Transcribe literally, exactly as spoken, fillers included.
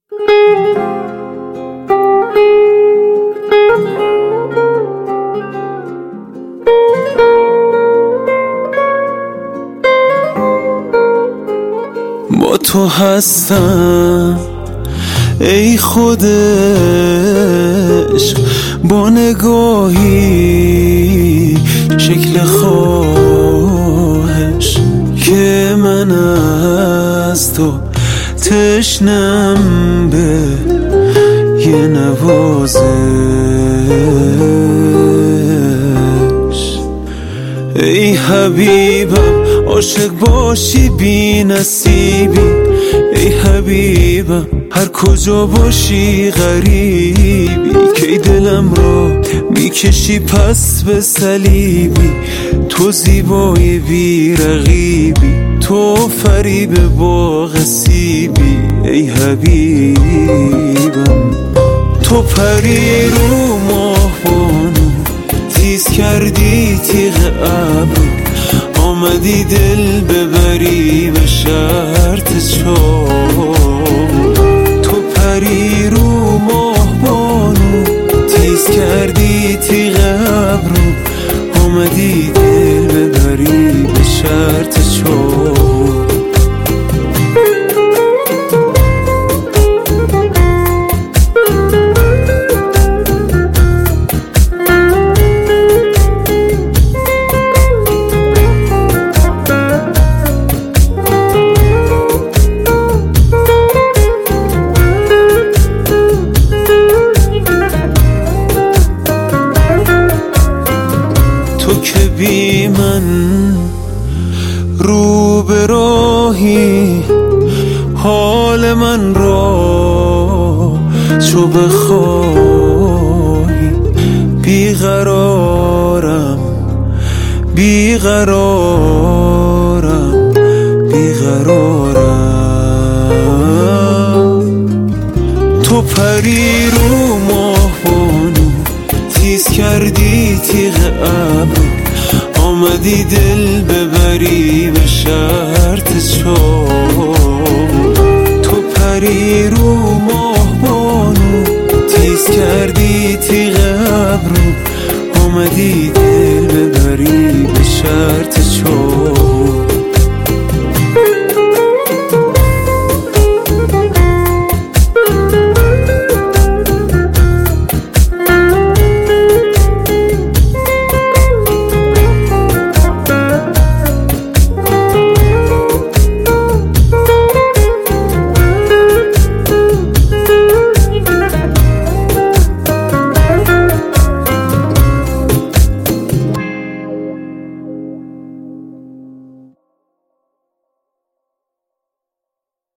با تو هستم ای خود عشق، با نگاهی شکل خواهش که من از تو تشنم به یه نوازش. ای حبیبم عاشق باشی بی نصیبی، ای حبیبم هر کجا باشی غریبی، کی دلم را میکشی پس به صلیبی. تو زیبای بی رقیبی، تو فریب با غصیبی، ای حبیبم. تو پری رو ماه بانو، تیز کردی تیغ ابرو، آمدی دل ببری به شرط چاه. تو پری رو ماه بانو، تیز کردی تیغ ابرو، آمدی دل ببری به شرط چاه. تو که بی من رو به راهی، حال من را چو بخواهی. بیقرارم بیقرارم بیقرارم. تو پری رو ماه بانو، تیز کردی تیغ ابرو، آمدی دل ببری به شرط چاه. تو پری رو ماه بانو، تیز کردی تیغ ابرو، آمدی